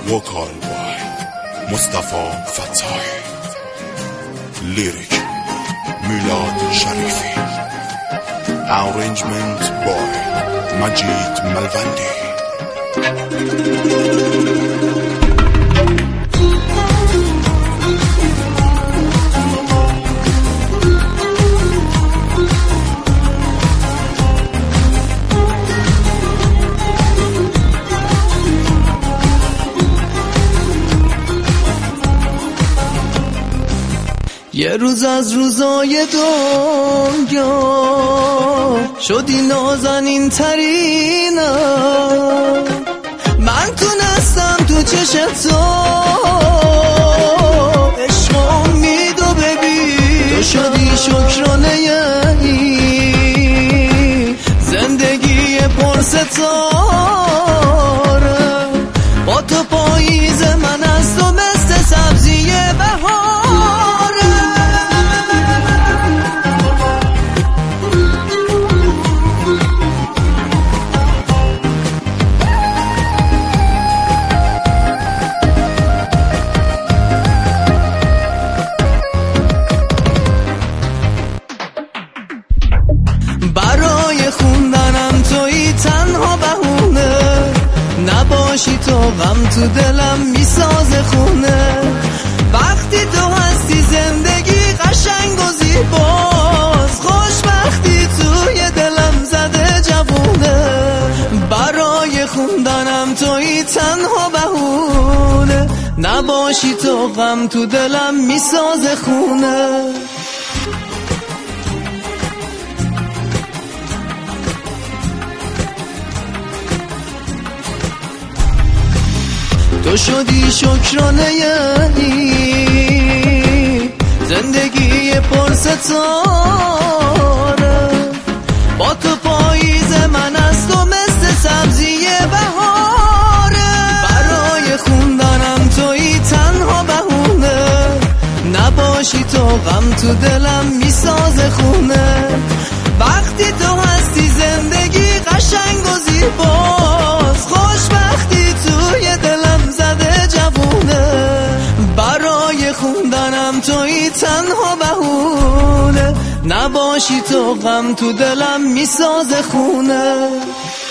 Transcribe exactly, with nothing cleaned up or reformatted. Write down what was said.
وکال بای مصطفی فتاحی، لیریک میلاد شریفی، ارنجمنت بای مجید ملوندی. یه روز از روزای دنیا شدی نازنین ترینم، من تونستم تو چشت تو عشق و امید و ببین، تو شدی شکرانه این زندگی پرستاره، با تو پاییز من از تو مثل سبزی بهار. برای خوندنم تویی تنها بهونه، نباشی تو غم تو دلم میسازه خونه، وقتی تو هستی زندگی قشنگ و زیباست، خوشبختی توی دلم زده جوونه، برای خوندنم تویی تنها بهونه، نباشی تو غم تو دلم میسازه خونه. تو شدی شکرانه این زندگی پرستاره، با تو پاییز من از تو مثل سبزی بهاره، برای خوندنم تویی تنها بهونه، نباشی تو غم تو دلم میسازه خونه، وقتی تو هستی زندگی قشنگ و زیباست، خوشبختی توی دلم زده جوونه، برای خوندنم تویی تنها بهونه، نباشی تو غم تو دلم میسازه خونه.